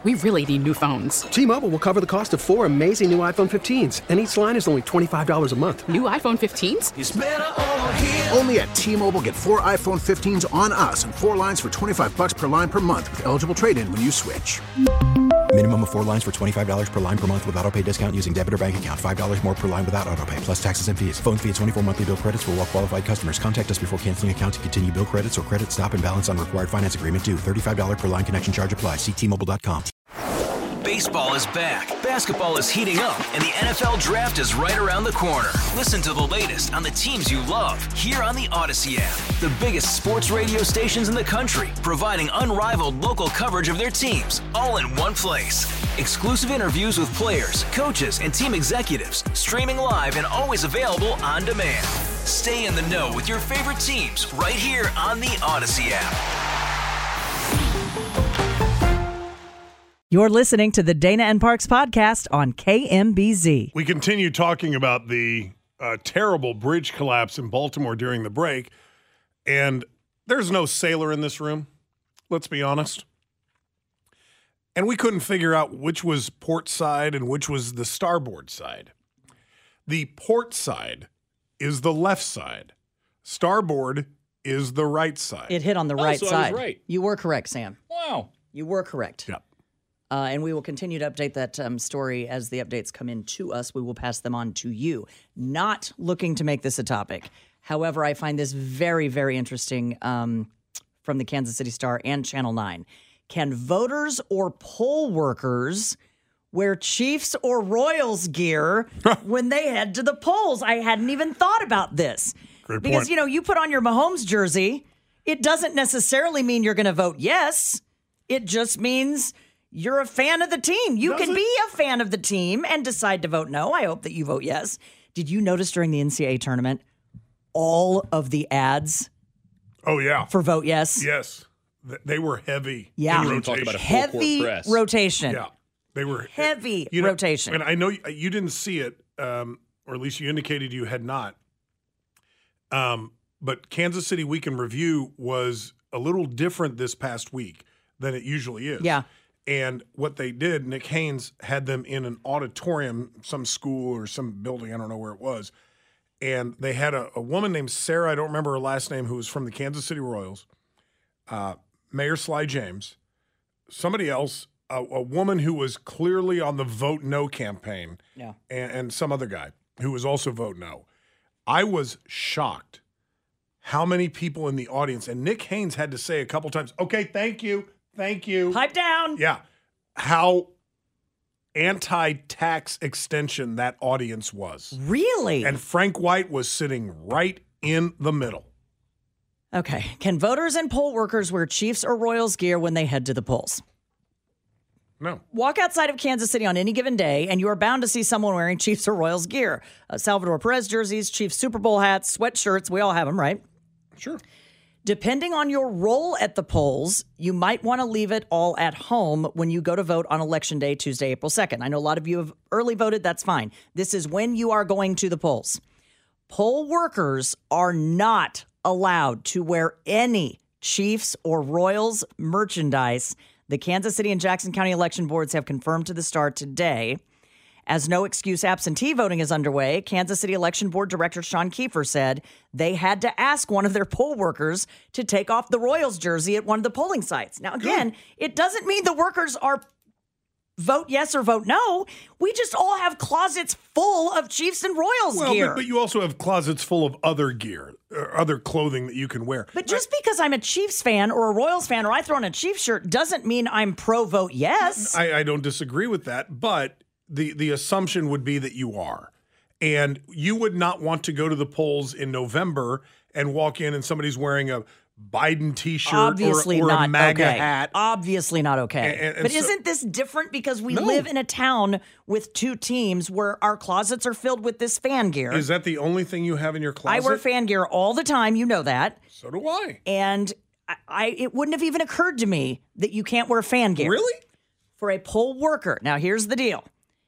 We really need new phones. T-Mobile will cover the cost of 4 amazing new iPhone 15s, and each line is only $25 a month. New iPhone 15s? It's better over here. Only at T-Mobile, get 4 iPhone 15s on us and 4 lines for $25 per line per month with eligible trade-in when you switch. Minimum of 4 lines for $25 per line per month with autopay discount using debit or bank account. $5 more per line without autopay, plus taxes and fees. Phone fee at 24 monthly bill credits for well-qualified customers. Contact us before canceling account to continue bill credits or credit stop and balance on required finance agreement due. $35 per line connection charge applies. See T-Mobile.com. Baseball is back, basketball is heating up, and the NFL Draft is right around the corner. Listen to the latest on the teams you love here on the Odyssey app. The biggest sports radio stations in the country, providing unrivaled local coverage of their teams, all in one place. Exclusive interviews with players, coaches, and team executives, streaming live and always available on demand. Stay in the know with your favorite teams right here on the Odyssey app. You're listening to the Dana and Parks podcast on KMBZ. We continue talking about the terrible bridge collapse in Baltimore during the break, and there's no sailor in this room, let's be honest. And we couldn't figure out which was port side and which was the starboard side. The port side is the left side. Starboard is the right side. It hit on the right so side. I was right. You were correct, Sam. Wow. You were correct. Yeah. And we will continue to update that story as the updates come in to us. We will pass them on to you. Not looking to make this a topic. However, I find this very, very interesting from the Kansas City Star and Channel 9. Can voters or poll workers wear Chiefs or Royals gear when they head to the polls? I hadn't even thought about this. Great because, point. you put on your Mahomes jersey, it doesn't necessarily mean you're going to vote yes. It just means you're a fan of the team. You can be a fan of the team and decide to vote no. I hope that you vote yes. Did you notice during the NCAA tournament, all of the ads for vote yes? Yes. They were heavy. Yeah. In rotation. Talk about a heavy rotation. Yeah. They were heavy rotation. And I know you didn't see it, or at least you indicated you had not. But Kansas City Week in Review was a little different this past week than it usually is. Yeah. And what they did, Nick Haynes had them in an auditorium, some school or some building, I don't know where it was. And they had a woman named Sarah, I don't remember her last name, who was from the Kansas City Royals, Mayor Sly James, somebody else, a woman who was clearly on the Vote No campaign, and some other guy who was also Vote No. I was shocked how many people in the audience, and Nick Haynes had to say a couple times, okay, thank you. Thank you. Pipe down. Yeah. How anti-tax extension that audience was. Really? And Frank White was sitting right in the middle. Okay. Can voters and poll workers wear Chiefs or Royals gear when they head to the polls? No. Walk outside of Kansas City on any given day, and you are bound to see someone wearing Chiefs or Royals gear. Salvador Perez jerseys, Chiefs Super Bowl hats, sweatshirts. We all have them, right? Sure. Depending on your role at the polls, you might want to leave it all at home when you go to vote on Election Day, Tuesday, April 2nd. I know a lot of you have early voted. That's fine. This is when you are going to the polls. Poll workers are not allowed to wear any Chiefs or Royals merchandise. The Kansas City and Jackson County election boards have confirmed to the Star today. As no excuse absentee voting is underway, Kansas City Election Board Director Sean Kiefer said they had to ask one of their poll workers to take off the Royals jersey at one of the polling sites. Now, again, it doesn't mean the workers are vote yes or vote no. We just all have closets full of Chiefs and Royals gear. But you also have closets full of other gear, or other clothing that you can wear. But just because I'm a Chiefs fan or a Royals fan or I throw on a Chiefs shirt doesn't mean I'm pro vote yes. I don't disagree with that, but the assumption would be that you are. And you would not want to go to the polls in November and walk in and somebody's wearing a Biden T-shirt Obviously or not a MAGA okay. hat. Obviously not okay. But isn't this different because we live in a town with two teams where our closets are filled with this fan gear? Is that the only thing you have in your closet? I wear fan gear all the time. You know that. So do I. And it wouldn't have even occurred to me that you can't wear fan gear. Really? For a poll worker. Now, here's the deal.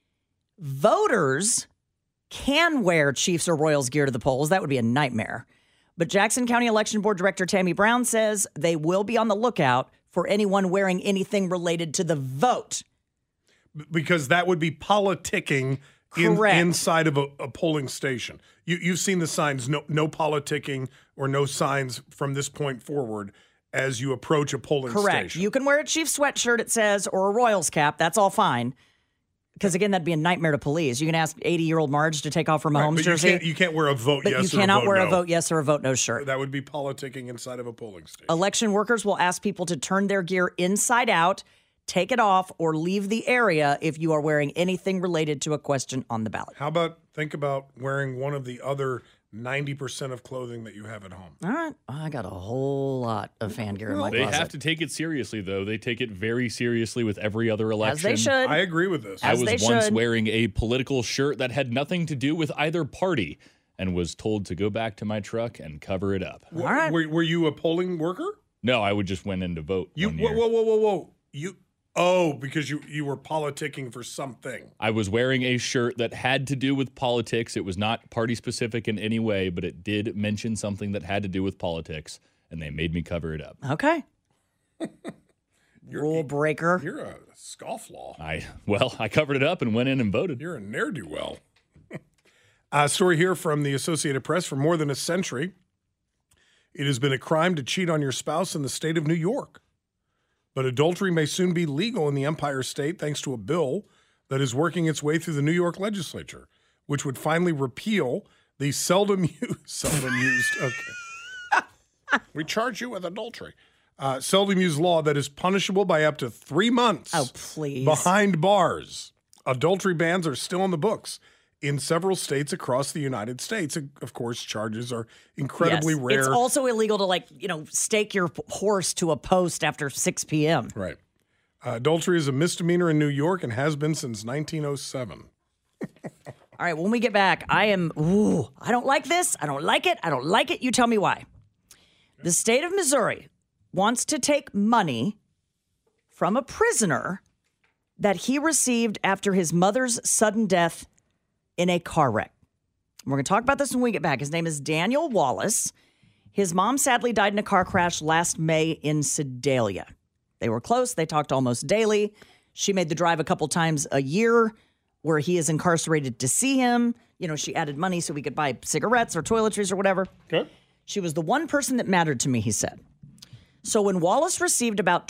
Voters can wear Chiefs or Royals gear to the polls. That would be a nightmare. But Jackson County Election Board Director Tammy Brown says they will be on the lookout for anyone wearing anything related to the vote. Because that would be politicking inside of a polling station. You've seen the signs, no politicking or no signs from this point forward as you approach a polling station. You can wear a Chiefs sweatshirt, it says, or a Royals cap. That's all fine. Because, again, that'd be a nightmare to police. You can ask 80-year-old Marge to take off her Mahomes jersey. You can't wear a vote yes or a vote no. But you cannot wear a vote yes or a vote no shirt. That would be politicking inside of a polling station. Election workers will ask people to turn their gear inside out, take it off, or leave the area if you are wearing anything related to a question on the ballot. Think about wearing one of the other 90% of clothing that you have at home. All right. I got a whole lot of fan gear in my closet. They have to take it seriously, though. They take it very seriously with every other election. As they should. I agree with this. I was once wearing a political shirt that had nothing to do with either party and was told to go back to my truck and cover it up. All right. Were you a polling worker? No, I just went in to vote. Whoa. Because you were politicking for something. I was wearing a shirt that had to do with politics. It was not party specific in any way, but it did mention something that had to do with politics, and they made me cover it up. Okay. Rule breaker. You're a scofflaw. I covered it up and went in and voted. You're a ne'er-do-well. A story here from the Associated Press. For more than a century, it has been a crime to cheat on your spouse in the state of New York. But adultery may soon be legal in the Empire State thanks to a bill that is working its way through the New York legislature, which would finally repeal the seldom used. Okay. We charge you with adultery. Seldom used law that is punishable by up to 3 months. Oh, please. Behind bars. Adultery bans are still in the books in several states across the United States. Of course, charges are incredibly rare. It's also illegal to, stake your horse to a post after 6 p.m. Right. Adultery is a misdemeanor in New York and has been since 1907. All right, when we get back, I don't like this. I don't like it. I don't like it. You tell me why. The state of Missouri wants to take money from a prisoner that he received after his mother's sudden death in a car wreck. We're going to talk about this when we get back. His name is Daniel Wallace. His mom sadly died in a car crash last May in Sedalia. They were close. They talked almost daily. She made the drive a couple times a year where he is incarcerated to see him. She added money so we could buy cigarettes or toiletries or whatever. Okay. She was the one person that mattered to me, he said. So when Wallace received about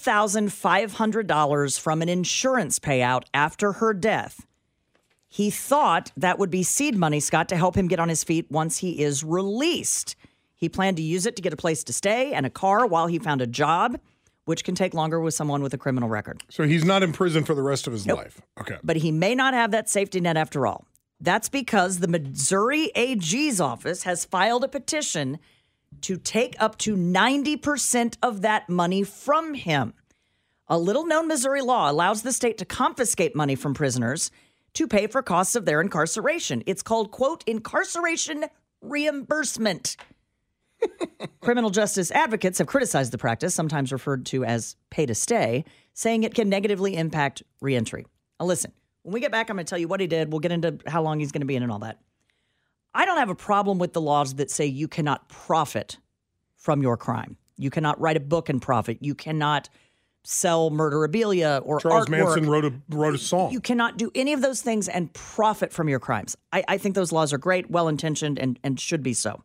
$12,500 from an insurance payout after her death, he thought that would be seed money, Scott, to help him get on his feet once he is released. He planned to use it to get a place to stay and a car while he found a job, which can take longer with someone with a criminal record. So he's not in prison for the rest of his life. Okay. But he may not have that safety net after all. That's because the Missouri AG's office has filed a petition to take up to 90% of that money from him. A little-known Missouri law allows the state to confiscate money from prisoners to pay for costs of their incarceration. It's called, quote, incarceration reimbursement. Criminal justice advocates have criticized the practice, sometimes referred to as pay to stay, saying it can negatively impact reentry. Now listen, when we get back, I'm going to tell you what he did. We'll get into how long he's going to be in and all that. I don't have a problem with the laws that say you cannot profit from your crime. You cannot write a book and profit. You cannot sell murderabilia or Charles artwork. Manson wrote a song. You cannot do any of those things and profit from your crimes. I think those laws are great, well-intentioned, and should be so.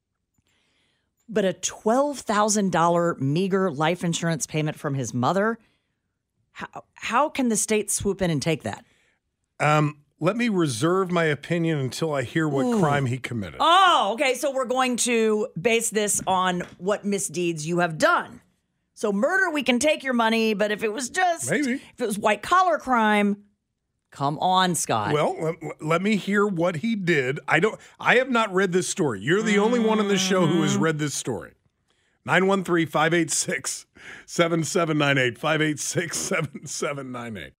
But a $12,000 meager life insurance payment from his mother, how can the state swoop in and take that? Let me reserve my opinion until I hear what crime he committed. Oh, okay. So we're going to base this on what misdeeds you have done. So murder, we can take your money, but if it was if it was white collar crime, come on, Scott. Well, let me hear what he did. I have not read this story. You're the only one on this show who has read this story. 913-586-7798. 586-7798.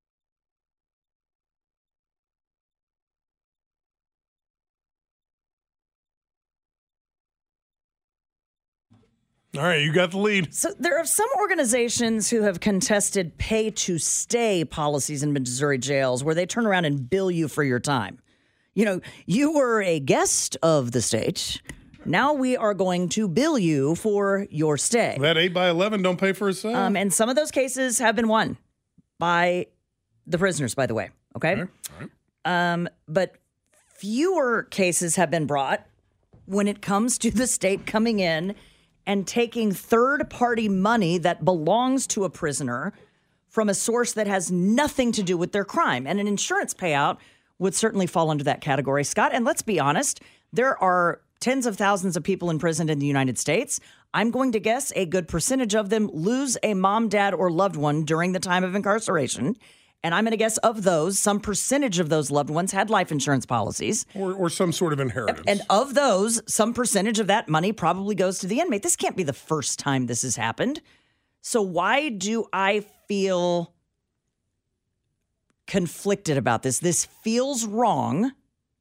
All right, you got the lead. So there are some organizations who have contested pay-to-stay policies in Missouri jails where they turn around and bill you for your time. You were a guest of the state. Now we are going to bill you for your stay. That 8x11 don't pay for itself. And some of those cases have been won by the prisoners, by the way. Okay. All right. But fewer cases have been brought when it comes to the state coming in and taking third-party money that belongs to a prisoner from a source that has nothing to do with their crime. And an insurance payout would certainly fall under that category, Scott. And let's be honest, there are tens of thousands of people in prison in the United States. I'm going to guess a good percentage of them lose a mom, dad, or loved one during the time of incarceration. And I'm going to guess of those, some percentage of those loved ones had life insurance policies. Or some sort of inheritance. And of those, some percentage of that money probably goes to the inmate. This can't be the first time this has happened. So why do I feel conflicted about this? This feels wrong.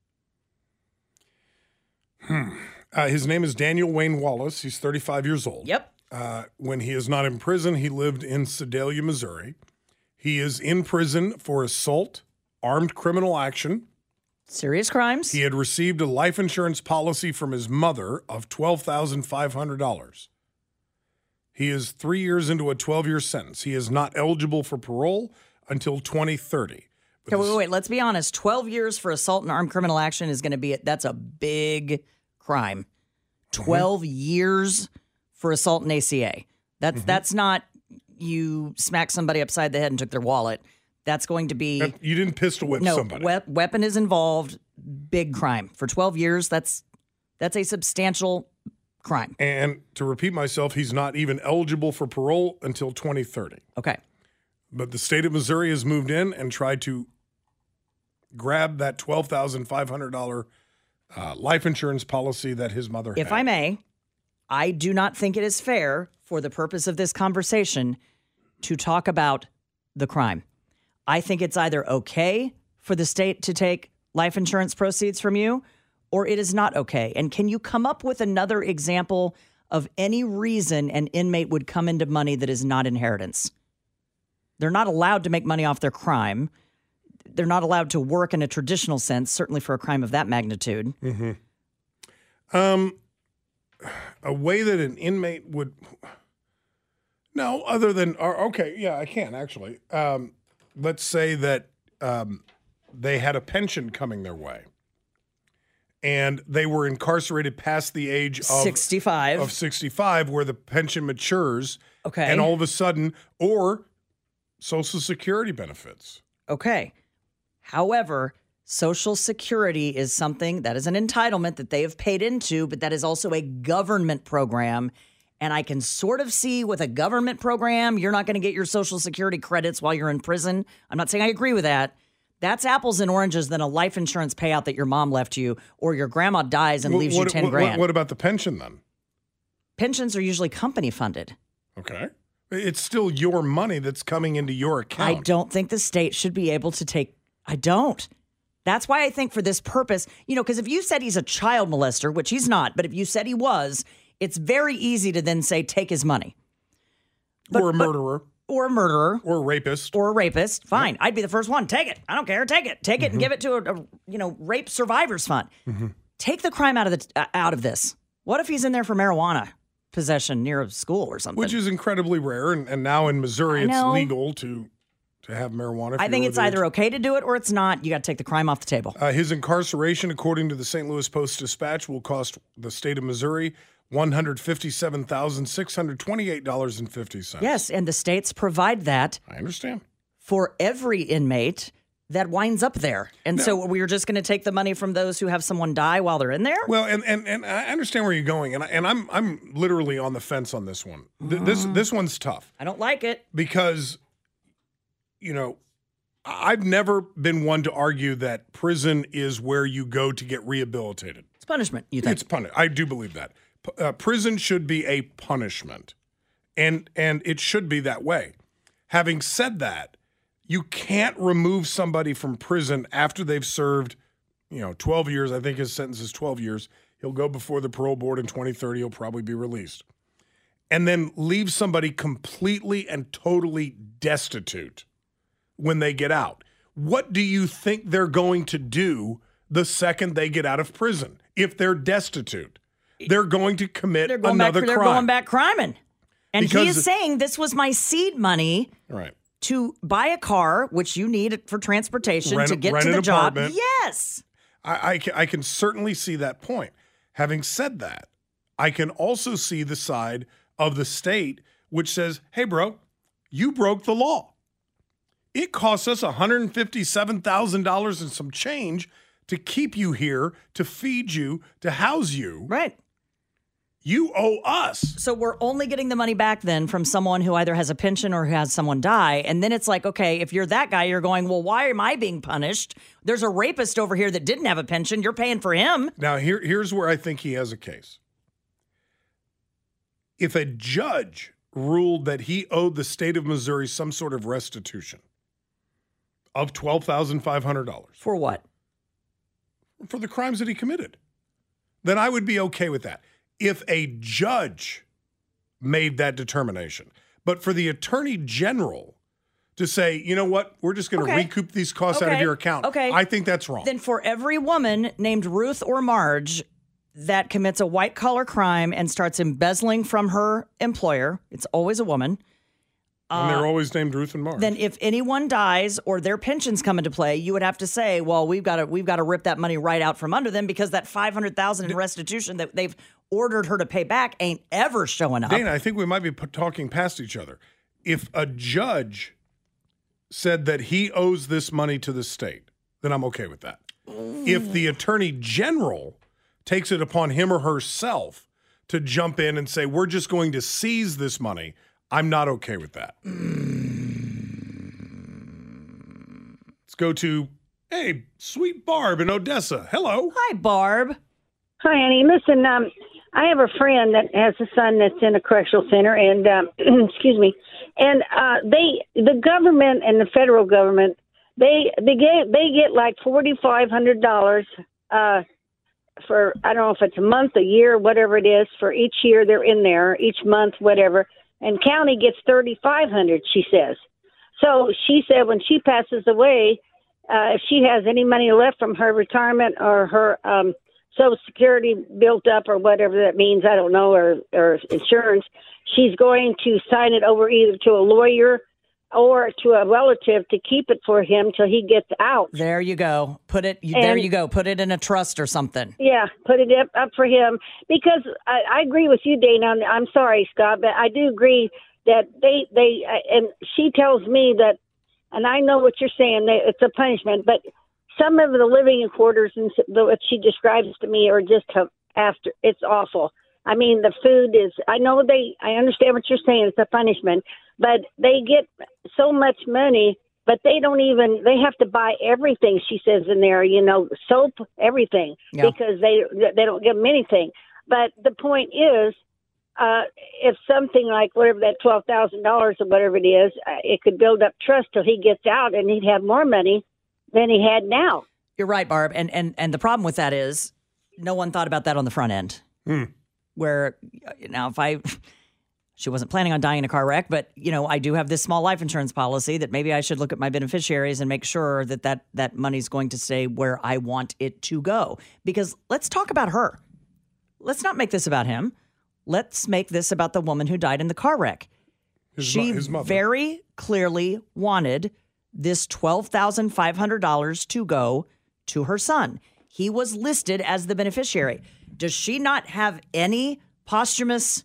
His name is Daniel Wayne Wallace. He's 35 years old. Yep. When he is not in prison, he lived in Sedalia, Missouri. He is in prison for assault, armed criminal action. Serious crimes. He had received a life insurance policy from his mother of $12,500. He is 3 years into a 12-year sentence. He is not eligible for parole until 2030. Okay, wait. Let's be honest. 12 years for assault and armed criminal action is going to be that's a big crime. 12 years for assault and ACA. That's not you smack somebody upside the head and took their wallet. That's going to be you didn't pistol whip somebody. Weapon is involved. Big crime for 12 years. That's a substantial crime. And to repeat myself, he's not even eligible for parole until 2030. Okay. But the state of Missouri has moved in and tried to grab that $12,500 life insurance policy that his mother had. If I may, I do not think it is fair for the purpose of this conversation to talk about the crime. I think it's either okay for the state to take life insurance proceeds from you, or it is not okay. And can you come up with another example of any reason an inmate would come into money that is not inheritance? They're not allowed to make money off their crime. They're not allowed to work in a traditional sense, certainly for a crime of that magnitude. Mm-hmm. A way that an inmate would... No, other than... Okay, yeah, I can, actually. Let's say that they had a pension coming their way, and they were incarcerated past the age of 65. Of 65, where the pension matures. Okay. And all of a sudden, or Social Security benefits. Okay. However, Social Security is something that is an entitlement that they have paid into, but that is also a government program. And I can sort of see with a government program, you're not going to get your Social Security credits while you're in prison. I'm not saying I agree with that. That's apples and oranges than a life insurance payout that your mom left you, or your grandma dies and leaves you 10 grand. What about the pension then? Pensions are usually company funded. Okay. It's still your money that's coming into your account. I don't think the state should be able to take... I don't. That's why I think for this purpose, because if you said he's a child molester, which he's not, but if you said he was, it's very easy to then say, take his money. Or a murderer. Or a murderer. Or a rapist. Or a rapist. Fine. Yeah. I'd be the first one. Take it. I don't care. Take it. Take it and give it to a rape survivors fund. Mm-hmm. Take the crime out of this. What if he's in there for marijuana possession near a school or something? Which is incredibly rare. And now in Missouri, it's legal to have marijuana. I think it's either okay to do it or it's not. You got to take the crime off the table. His incarceration, according to the St. Louis Post-Dispatch, will cost the state of Missouri $157,628.50. Yes, and the states provide that. I understand. For every inmate that winds up there. And so we're just going to take the money from those who have someone die while they're in there? Well, and I understand where you're going, and I'm literally on the fence on this one. This one's tough. I don't like it. Because, I've never been one to argue that prison is where you go to get rehabilitated. It's punishment, you think? It's punishment. I do believe that. Prison should be a punishment, and it should be that way. Having said that, you can't remove somebody from prison after they've served, 12 years. I think his sentence is 12 years. He'll go before the parole board in 2030. He'll probably be released. And then leave somebody completely and totally destitute when they get out. What do you think they're going to do the second they get out of prison if they're destitute? they're going to commit another crime. They're going back criming. And Because- he is saying this was my seed money Right. to buy a car, which you need for transportation to get to an the job. apartment. Yes. I can certainly see that point. Having said that, I can also see the side of the state which says, hey, bro, you broke the law. It costs us $157,000 and some change to keep you here, to feed you, to house you. Right. You owe us. So we're only getting the money back then from someone who either has a pension or who has someone die. And then it's like, okay, if you're that guy, you're going, well, why am I being punished? There's a rapist over here that didn't have a pension. You're paying for him. Now, here's where I think he has a case. If a judge ruled that he owed the state of Missouri some sort of restitution of $12,500 For what? for the crimes that he committed, then I would be okay with that. If a judge made that determination, but for the attorney general to say, you know what, we're just going to recoup these costs out of your account, I think that's wrong. Then for every woman named Ruth or Marge that commits a white collar crime and starts embezzling from her employer, it's always a woman. And they're always named Ruth and Marge. Then if anyone dies or their pensions come into play, you would have to say, well, we've got to rip that money right out from under them because that $500,000 in restitution that they've ordered her to pay back ain't ever showing up. Dana, I think we might be talking past each other. If a judge said that he owes this money to the state, then I'm okay with that. If the attorney general takes it upon him or herself to jump in and say, we're just going to seize this money, I'm not okay with that. Let's go to, hey, sweet Barb in Odessa. Hello. Hi, Barb. Hi, Annie. Listen, I have a friend that has a son that's in a correctional center, and excuse me, and the government and the federal government, they get like $4,500 for, I don't know if it's a month, a year, whatever it is, for each year they're in there, each month, whatever. And county gets $3,500, she says. So she said when she passes away, if she has any money left from her retirement or her Social Security built up or whatever that means, I don't know, or insurance, she's going to sign it over either to a lawyer or to a relative to keep it for him till he gets out. There you go. There you go. Put it in a trust or something. Yeah, put it up for him. Because I agree with you, Dana. I'm sorry, Scott, but I do agree that they and she tells me that, and I know what you're saying, that it's a punishment, but some of the living quarters and what she describes to me are just after. It's awful. I mean, the food is, I understand what you're saying. It's a punishment, but they get so much money, but they have to buy everything, she says in there, soap, everything, because they don't give them anything. But the point is, if something like whatever that $12,000 or whatever it is, it could build up trust till he gets out and he'd have more money than he had now. You're right, Barb. And the problem with that is no one thought about that on the front end. Where now she wasn't planning on dying in a car wreck, but I do have this small life insurance policy that maybe I should look at my beneficiaries and make sure that money's going to stay where I want it to go. Because let's talk about her. Let's not make this about him. Let's make this about the woman who died in the car wreck. His mother. Very clearly wanted this $12,500 to go to her son. He was listed as the beneficiary. Does she not have any posthumous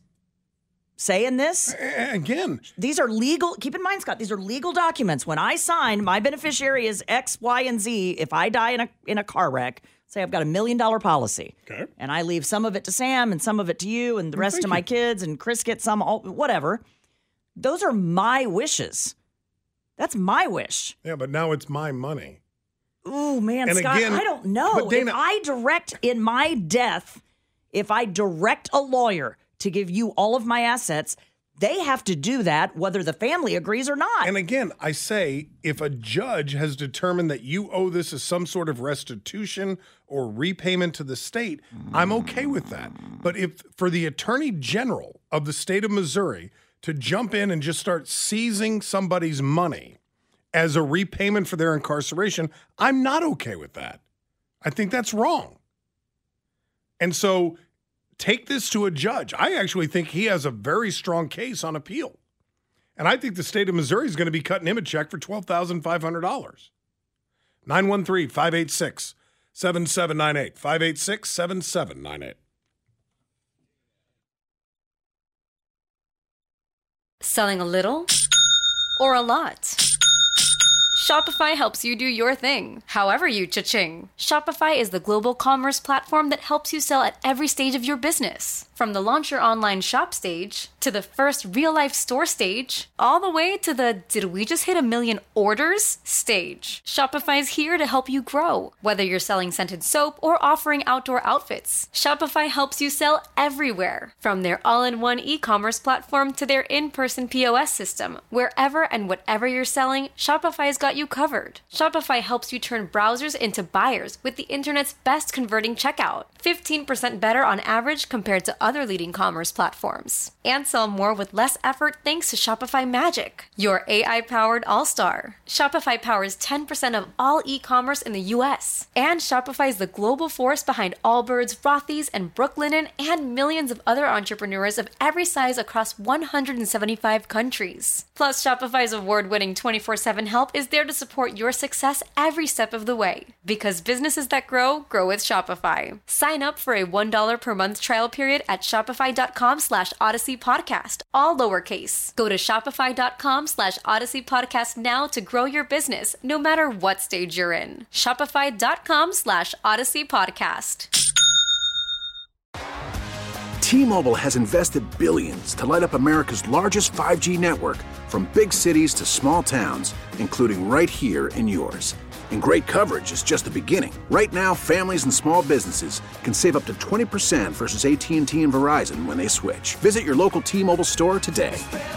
say in this? Again, these are legal. Keep in mind, Scott, these are legal documents. When I sign, my beneficiary is X, Y, and Z. If I die in a car wreck, say I've got $1 million policy, and I leave some of it to Sam and some of it to you and the rest to my kids, and Chris gets some, whatever. Those are my wishes. That's my wish. Yeah, but now it's my money. Ooh, man, And Scott, again, I don't know. but Dana- If I direct in my death, if I direct a lawyer to give you all of my assets, they have to do that whether the family agrees or not. And again, I say, if a judge has determined that you owe this as some sort of restitution or repayment to the state, I'm okay with that. But if for the Attorney General of the state of Missouri to jump in and just start seizing somebody's money as a repayment for their incarceration, I'm not okay with that. I think that's wrong. And so take this to a judge. I actually think he has a very strong case on appeal. And I think the state of Missouri is going to be cutting him a check for $12,500. 913-586-7798. 586-7798. Selling a little or a lot? Shopify helps you do your thing, however you cha-ching. Shopify is the global commerce platform that helps you sell at every stage of your business. From the launch your online shop stage, to the first real-life store stage, all the way to the did we just hit 1 million orders stage. Shopify's here to help you grow. Whether you're selling scented soap or offering outdoor outfits, Shopify helps you sell everywhere. From their all-in-one e-commerce platform to their in-person POS system, wherever and whatever you're selling, Shopify's got you covered. Shopify helps you turn browsers into buyers with the internet's best converting checkout. 15% better on average compared to other leading commerce platforms. And sell more with less effort thanks to Shopify Magic, your AI-powered all-star. Shopify powers 10% of all e-commerce in the U.S. And Shopify is the global force behind Allbirds, Rothy's, and Brooklinen, and millions of other entrepreneurs of every size across 175 countries. Plus, Shopify's award-winning 24/7 help is there to support your success every step of the way. Because businesses that grow, grow with Shopify. Sign up for a $1 per month trial period at shopify.com/Odyssey Podcast, all lowercase. Go to shopify.com/Odyssey Podcast now to grow your business, no matter what stage you're in. Shopify.com/Odyssey Podcast. T-Mobile has invested billions to light up America's largest 5G network, from big cities to small towns, including right here in yours. And great coverage is just the beginning. Right now, families and small businesses can save up to 20% versus AT&T and Verizon when they switch. Visit your local T-Mobile store today.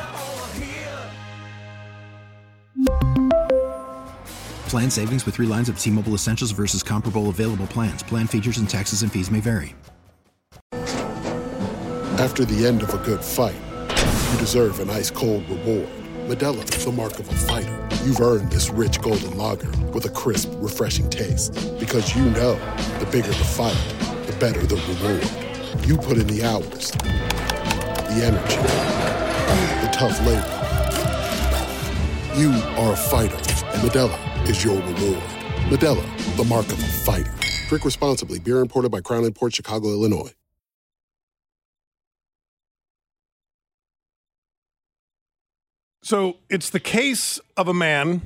Plan savings with 3 lines of T-Mobile Essentials versus comparable available plans. Plan features and taxes and fees may vary. After the end of a good fight, you deserve an ice-cold reward. Modelo is the mark of a fighter. You've earned this rich golden lager with a crisp, refreshing taste. Because you know, the bigger the fight, the better the reward. You put in the hours, the energy, the tough labor. You are a fighter, and Modelo is your reward. Modelo, the mark of a fighter. Drink responsibly. Beer imported by Crown Imports, Chicago, Illinois. So it's the case of a man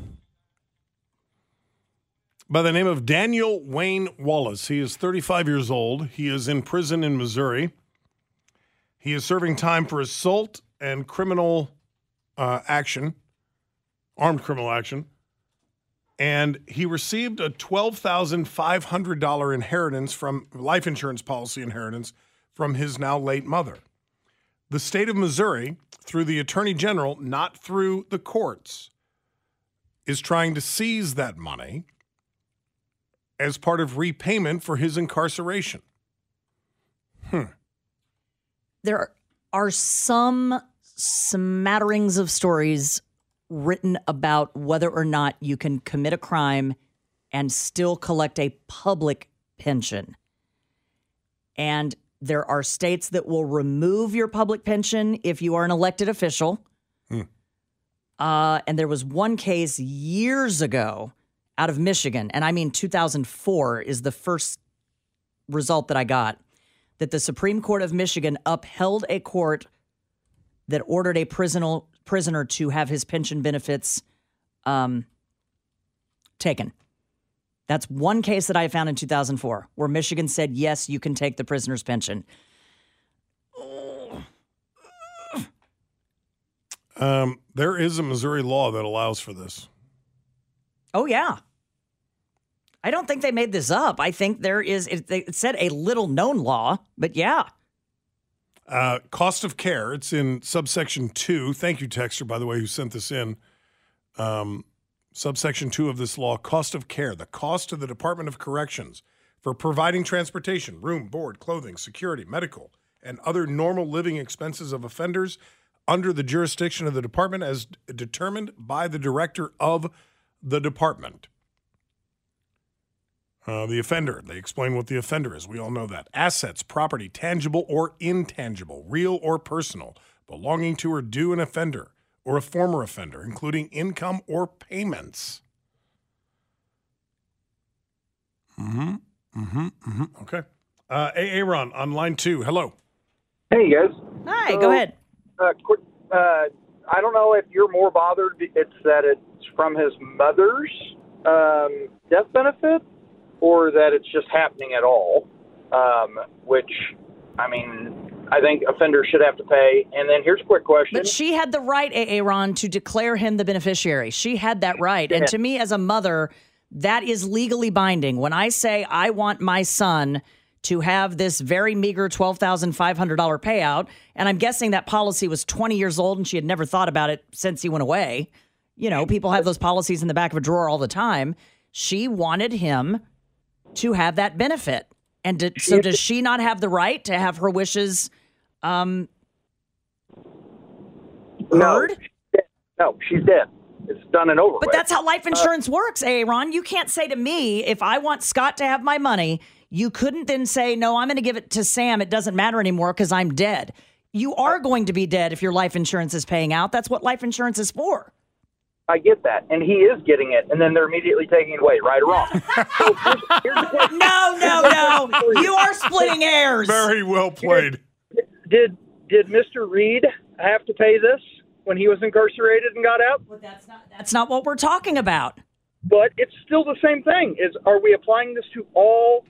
by the name of Daniel Wayne Wallace. He is 35 years old. He is in prison in Missouri. He is serving time for assault and criminal action, armed criminal action. And he received a $12,500 inheritance from life insurance policy inheritance from his now late mother. The state of Missouri, through the Attorney General, not through the courts, is trying to seize that money as part of repayment for his incarceration. There are some smatterings of stories written about whether or not you can commit a crime and still collect a public pension. And there are states that will remove your public pension if you are an elected official. And there was one case years ago out of Michigan, and I mean 2004 is the first result that I got, that the Supreme Court of Michigan upheld a court that ordered a prisoner to have his pension benefits taken. That's one case that I found in 2004 where Michigan said, yes, you can take the prisoner's pension. There is a Missouri law that allows for this. Oh, yeah. I don't think they made this up. I think there is, it said a little known law, but yeah. Cost of care. It's in subsection 2. Thank you, Texter, by the way, who sent this in. Subsection 2 of this law, cost of care, the cost to the Department of Corrections for providing transportation, room, board, clothing, security, medical, and other normal living expenses of offenders under the jurisdiction of the department as determined by the director of the department. The offender. They explain what the offender is. We all know that. Assets, property, tangible or intangible, real or personal, belonging to or due an offender or a former offender, including income or payments. Okay. Aaron on line 2. Hello. Hey, guys. Hi, go ahead. Quick, I don't know if you're more bothered it's that it's from his mother's death benefit or that it's just happening at all, which, I mean, I think offenders should have to pay. And then here's a quick question. But she had the right, Aaron, to declare him the beneficiary. She had that right. And to me, as a mother, that is legally binding. When I say I want my son to have this very meager $12,500 payout, and I'm guessing that policy was 20 years old and she had never thought about it since he went away. You know, people have those policies in the back of a drawer all the time. She wanted him to have that benefit. And so does she not have the right to have her wishes heard? No, she's dead. It's done and over with. But that's how life insurance works, Aaron. You can't say to me, if I want Scott to have my money, you couldn't then say, no, I'm going to give it to Sam. It doesn't matter anymore because I'm dead. You are going to be dead if your life insurance is paying out. That's what life insurance is for. I get that. And he is getting it, and then they're immediately taking it away, right or wrong. No. You are splitting hairs. Very well played. Did Mr. Reed have to pay this when he was incarcerated and got out? Well, that's not what we're talking about. But it's still the same thing. Are we applying this to all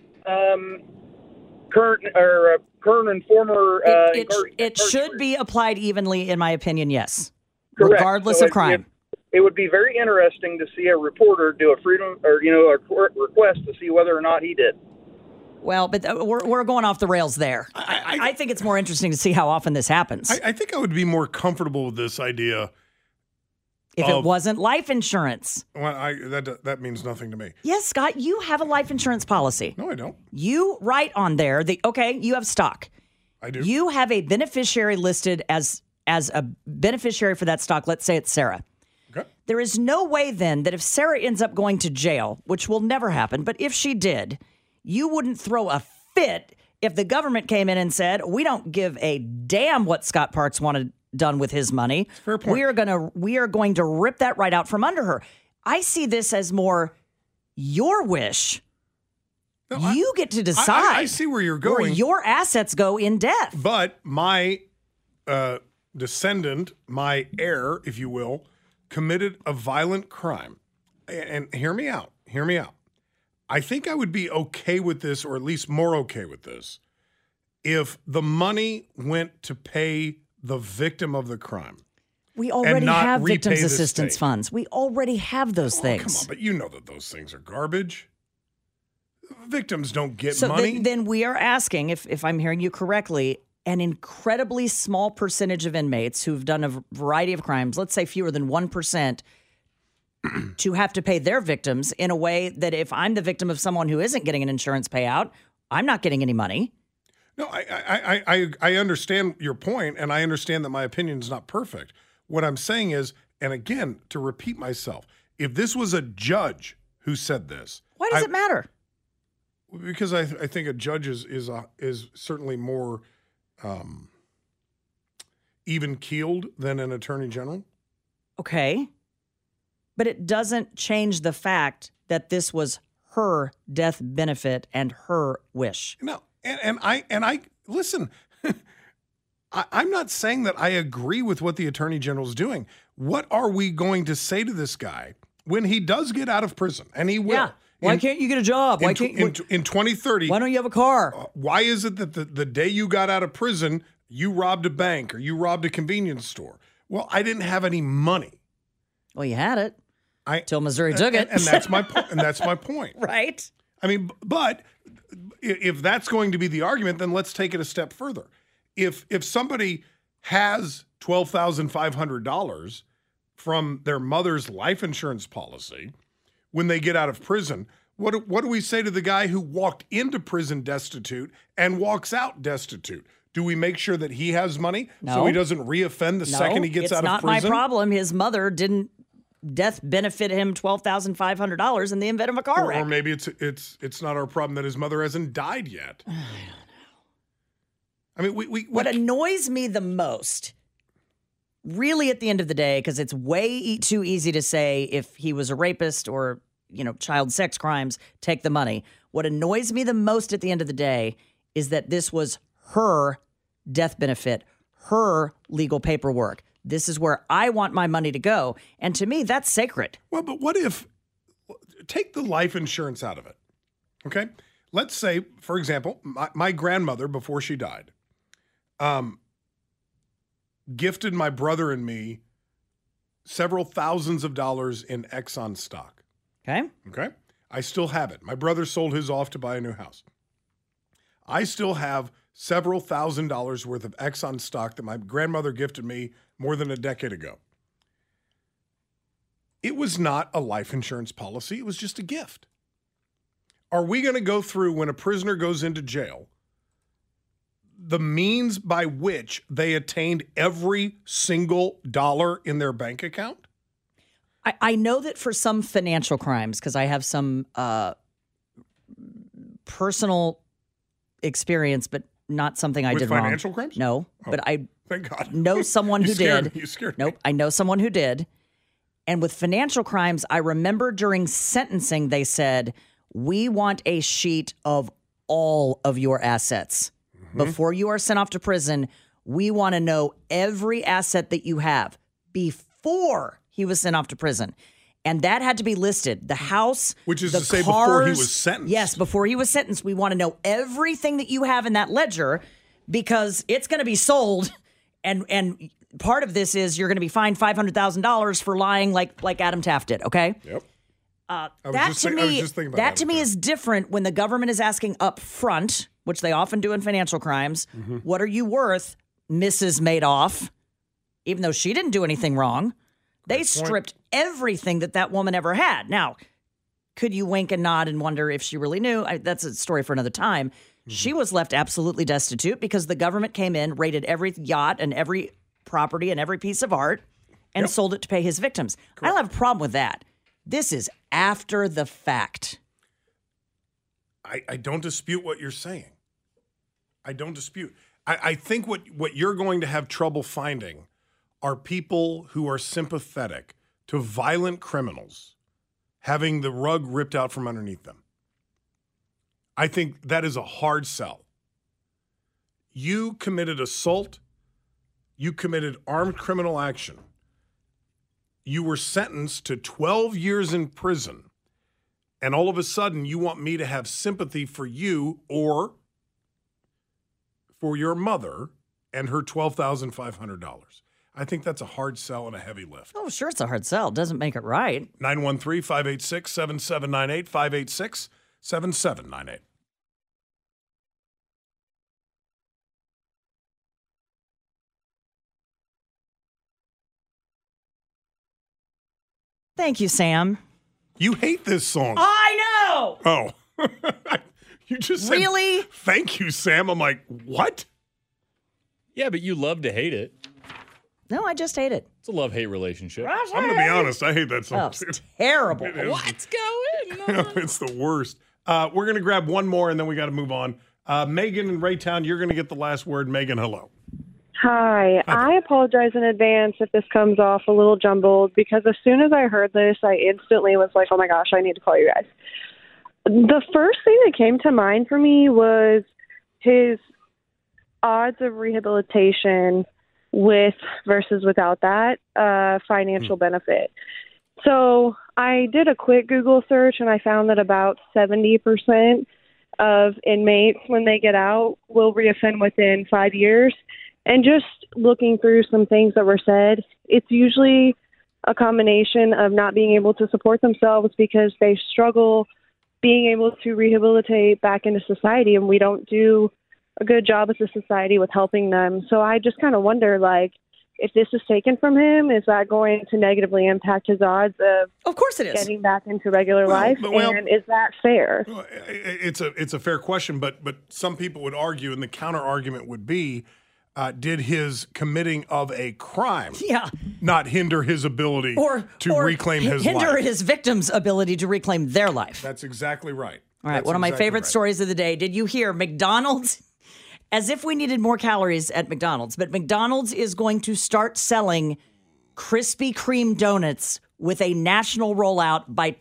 current and former? It should be applied evenly, in my opinion. Yes, correct. Regardless of crime. It would be very interesting to see a reporter do a court request to see whether or not he did. Well, but we're going off the rails there. I think it's more interesting to see how often this happens. I think I would be more comfortable with this idea if it wasn't life insurance. Well, that means nothing to me. Yes, Scott, you have a life insurance policy. No, I don't. You write on there you have stock. I do. You have a beneficiary listed as a beneficiary for that stock. Let's say it's Sarah. Okay. There is no way then that if Sarah ends up going to jail, which will never happen, but if she did, you wouldn't throw a fit if the government came in and said, we don't give a damn what Scott Parks wanted done with his money. Fair point. We are going to rip that right out from under her. I see this as more your wish. No, you get to decide. I see where you're going. Where your assets go in death. But my descendant, my heir, if you will, committed a violent crime. And hear me out. I think I would be okay with this, or at least more okay with this, if the money went to pay the victim of the crime. We already have victims assistance funds. We already have those things. Come on, but you know that those things are garbage. Victims don't get so money. Then we are asking, if I'm hearing you correctly, an incredibly small percentage of inmates who've done a variety of crimes, let's say fewer than 1%, to have to pay their victims in a way that if I'm the victim of someone who isn't getting an insurance payout, I'm not getting any money. No, I understand your point, and I understand that my opinion is not perfect. What I'm saying is, and again, to repeat myself, if this was a judge who said this, why does it matter? Because I think a judge is certainly more even-keeled than an attorney general. Okay. But it doesn't change the fact that this was her death benefit and her wish. No, and I listen. I'm not saying that I agree with what the attorney general's doing. What are we going to say to this guy when he does get out of prison? And he will. Yeah. Why can't you get a job? Why can't in 2030? Why don't you have a car? Why is it that the day you got out of prison, you robbed a bank or you robbed a convenience store? Well, I didn't have any money. Well, you had it. Till Missouri took it. And that's my point. And that's my point. Right. I mean, but if that's going to be the argument, then let's take it a step further. If somebody has $12,500 from their mother's life insurance policy when they get out of prison, what do we say to the guy who walked into prison destitute and walks out destitute? Do we make sure that he has money so he doesn't reoffend the second he gets out of prison? It's not my problem. His mother didn't death benefit him $12,500 in the event of a car wreck. Or maybe it's not our problem that his mother hasn't died yet. I don't know. I mean, what annoys me the most, really at the end of the day, because it's way too easy to say if he was a rapist or, child sex crimes, take the money. What annoys me the most at the end of the day is that this was her death benefit, her legal paperwork. This is where I want my money to go. And to me, that's sacred. Well, but what if, take the life insurance out of it, okay? Let's say, for example, my grandmother, before she died, gifted my brother and me several thousands of dollars in Exxon stock. Okay? I still have it. My brother sold his off to buy a new house. I still have several $1,000s worth of Exxon stock that my grandmother gifted me more than a decade ago. It was not a life insurance policy. It was just a gift. Are we going to go through, when a prisoner goes into jail, the means by which they attained every single dollar in their bank account? I know that for some financial crimes, because I have some personal experience, but not something I did wrong. With financial crimes? No, but I thank God. know someone who did. You scared me. Nope, I know someone who did. And with financial crimes, I remember during sentencing, they said, we want a sheet of all of your assets. Before you are sent off to prison, we want to know every asset that you have before he was sent off to prison. And that had to be listed. The house, which is the to say cars, before he was sentenced. Yes, before he was sentenced. We want to know everything that you have in that ledger because it's going to be sold. And part of this is you're going to be fined $500,000 for lying like Adam Taft did, okay? Yep. That to me is different when the government is asking up front, which they often do in financial crimes. What are you worth, Mrs. Madoff? Even though she didn't do anything wrong, they stripped everything that woman ever had. Now, could you wink and nod and wonder if she really knew? That's a story for another time. She was left absolutely destitute because the government came in, raided every yacht and every property and every piece of art and sold it to pay his victims. Correct. I don't have a problem with that. This is after the fact. I don't dispute what you're saying. I don't dispute. I think what you're going to have trouble finding are people who are sympathetic to violent criminals having the rug ripped out from underneath them. I think that is a hard sell. You committed assault. You committed armed criminal action. You were sentenced to 12 years in prison. And all of a sudden, you want me to have sympathy for you or for your mother and her $12,500. I think that's a hard sell and a heavy lift. Oh, sure, it's a hard sell. It doesn't make it right. 913-586-7798, 586-7798. Thank you, Sam. You hate this song. I know. Oh. You just said, really? Thank you, Sam. I'm like, what? Yeah, but you love to hate it. No, I just hate it. It's a love-hate relationship. I'm going to be honest. I hate that song, too. It's terrible. What's going on? It's the worst. We're going to grab one more, and then we got to move on. Megan in Raytown, you're going to get the last word. Megan, hello. Hi. I apologize in advance if this comes off a little jumbled, because as soon as I heard this, I instantly was like, oh, my gosh, I need to call you guys. The first thing that came to mind for me was his odds of rehabilitation with versus without that financial benefit. So I did a quick Google search, and I found that about 70% of inmates, when they get out, will reoffend within 5 years. And just looking through some things that were said, it's usually a combination of not being able to support themselves because they struggle being able to rehabilitate back into society, and we don't do a good job as a society with helping them. So I just kind of wonder, like, if this is taken from him, is that going to negatively impact his odds of course it is, getting back into regular life? And is that fair? It's a fair question, but some people would argue, and the counter argument would be, did his committing of a crime Yeah. not hinder his ability to reclaim his hinder life? his victim's ability to reclaim their life. That's exactly right. All right, That's one of my exactly favorite right. stories of the day. Did you hear McDonald's? As if we needed more calories at McDonald's, but McDonald's is going to start selling Krispy Kreme donuts with a national rollout by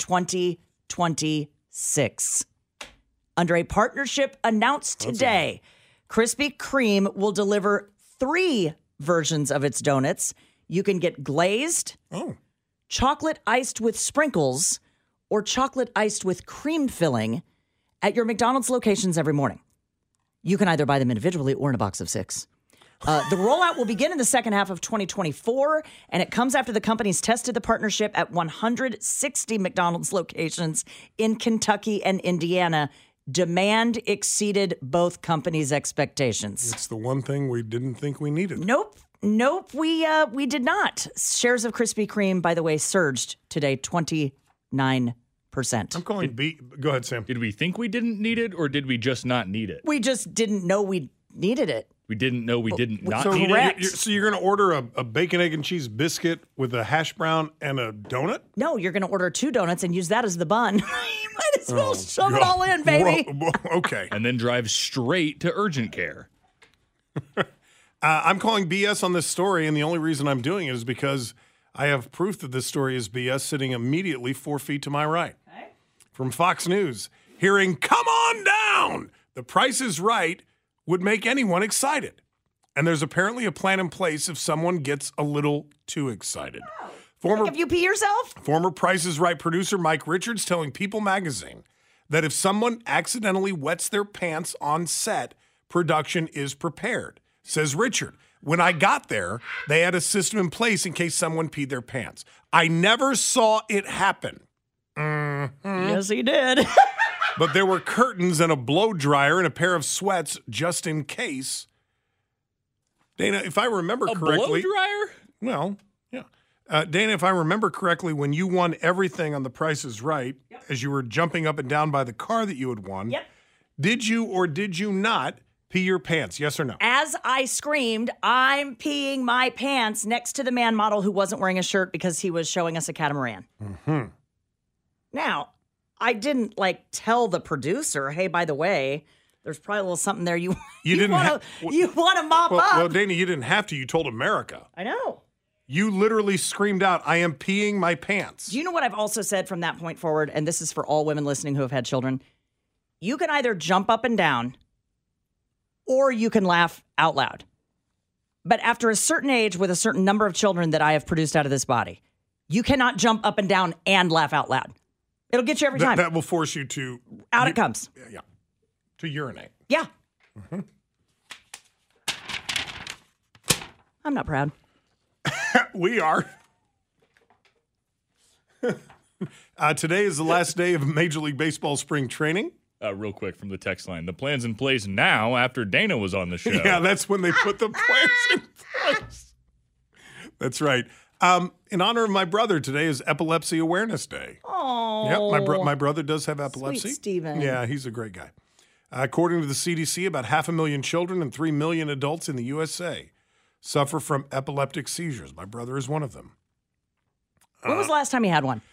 2026. Under a partnership announced today, Krispy Kreme will deliver 3 versions of its donuts. You can get glazed, chocolate iced with sprinkles, or chocolate iced with cream filling at your McDonald's locations every morning. You can either buy them individually or in a box of 6. The rollout will begin in the second half of 2024, and it comes after the companies tested the partnership at 160 McDonald's locations in Kentucky and Indiana. Demand exceeded both companies' expectations. It's the one thing we didn't think we needed. Nope, we did not. Shares of Krispy Kreme, by the way, surged today 29%. I'm calling B. Go ahead, Sam. Did we think we didn't need it, or did we just not need it? We just didn't know we needed it. We didn't know we didn't not So, need it. so you're going to order a bacon, egg, and cheese biscuit with a hash brown and a donut? No, you're going to order 2 donuts and use that as the bun. You might as well shove it all in, baby. Okay. And then drive straight to urgent care. I'm calling BS on this story, and the only reason I'm doing it is because I have proof that this story is BS sitting immediately 4 feet to my right. Okay. From Fox News, hearing, "Come on down! The Price is Right" would make anyone excited. And there's apparently a plan in place if someone gets a little too excited. Like if you pee yourself? Former Price is Right producer Mike Richards telling People magazine that if someone accidentally wets their pants on set, production is prepared. Says Richard, "When I got there, they had a system in place in case someone peed their pants. I never saw it happen." Yes, he did. But there were curtains and a blow dryer and a pair of sweats just in case. Dana, if I remember correctly. Blow dryer? Well, yeah. Dana, if I remember correctly, when you won everything on The Price is Right, as you were jumping up and down by the car that you had won, did you or did you not pee your pants? Yes or no? As I screamed, "I'm peeing my pants," next to the man model who wasn't wearing a shirt because he was showing us a catamaran. Mm-hmm. Now, I didn't tell the producer, "Hey, by the way, there's probably a little something there you want to mop up." Well, Dana, you didn't have to. You told America. I know. You literally screamed out, "I am peeing my pants." Do you know what I've also said from that point forward? And this is for all women listening who have had children. You can either jump up and down or you can laugh out loud. But after a certain age with a certain number of children that I have produced out of this body, you cannot jump up and down and laugh out loud. It'll get you every time. That will force you to... Out it comes. Yeah. To urinate. Yeah. Mm-hmm. I'm not proud. We are. Today is the last day of Major League Baseball spring training. Real quick from the text line. The plan's in place now after Dana was on the show. Yeah, that's when they put the plans in place. That's right. In honor of my brother, today is Epilepsy Awareness Day. Oh. Yep, my brother does have epilepsy. Sweet Steven. Yeah, he's a great guy. According to the CDC, about 500,000 children and 3 million adults in the USA suffer from epileptic seizures. My brother is one of them. When was the last time you had one?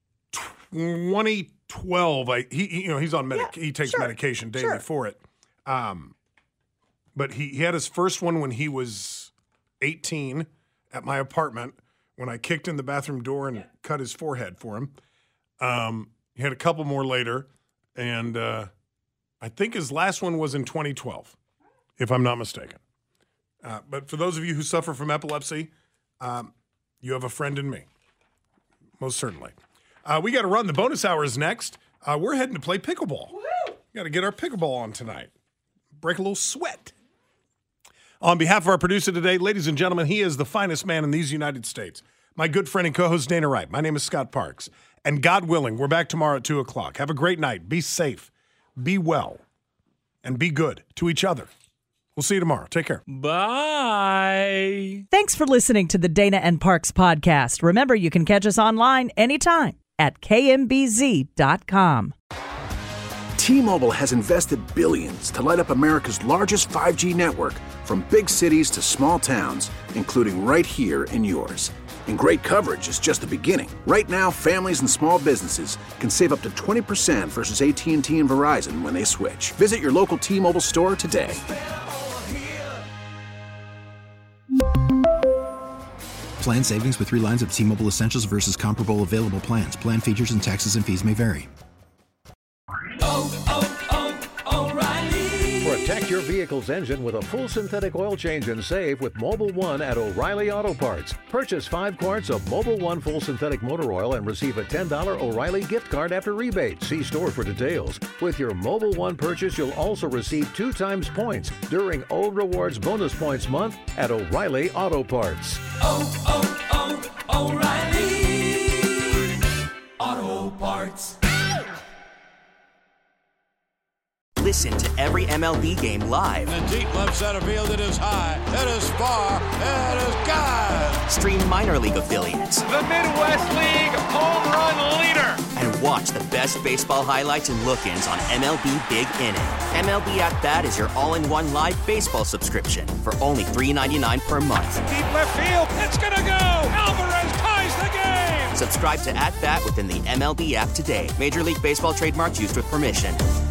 2012. He's on he takes medication daily for it. But he had his first one when he was 18 at my apartment when I kicked in the bathroom door and cut his forehead for him. He had a couple more later, and I think his last one was in 2012, if I'm not mistaken. But for those of you who suffer from epilepsy, you have a friend in me, most certainly. We got to run. The bonus hour is next. We're heading to play pickleball. Got to get our pickleball on tonight. Break a little sweat. On behalf of our producer today, ladies and gentlemen, he is the finest man in these United States. My good friend and co-host, Dana Wright. My name is Scott Parks. And God willing, we're back tomorrow at 2 o'clock. Have a great night. Be safe. Be well. And be good to each other. We'll see you tomorrow. Take care. Bye. Thanks for listening to the Dana and Parks podcast. Remember, you can catch us online anytime at kmbz.com. T-Mobile has invested billions to light up America's largest 5G network, from big cities to small towns, including right here in yours. And great coverage is just the beginning. Right now, families and small businesses can save up to 20% versus AT&T and Verizon when they switch. Visit your local T-Mobile store today. Plan savings with 3 lines of T-Mobile Essentials versus comparable available plans. Plan features and taxes and fees may vary. Protect your vehicle's engine with a full synthetic oil change and save with Mobil 1 at O'Reilly Auto Parts. Purchase 5 quarts of Mobil 1 full synthetic motor oil and receive a $10 O'Reilly gift card after rebate. See store for details. With your Mobil 1 purchase, you'll also receive 2 times points during O Rewards Bonus Points Month at O'Reilly Auto Parts. O'Reilly Auto Parts. Listen to every MLB game live. In the deep left center field, it is high, it is far, it is gone. Stream minor league affiliates. The Midwest League home run leader. And watch the best baseball highlights and look-ins on MLB Big Inning. MLB At Bat is your all-in-one live baseball subscription for only $3.99 per month. Deep left field, it's gonna go. Alvarez ties the game. Subscribe to At Bat within the MLB app today. Major League Baseball trademarks used with permission.